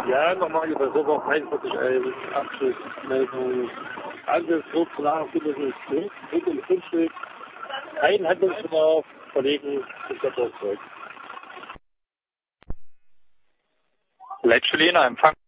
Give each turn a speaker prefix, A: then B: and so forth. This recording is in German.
A: Ja, nochmal über Server 4111, Abschlussmeldung. Alles wird klar, zurück im Grundstück. Kein Handlungsbedarf, Kollegen, ist das zurück.
B: Leitstelle Empfang.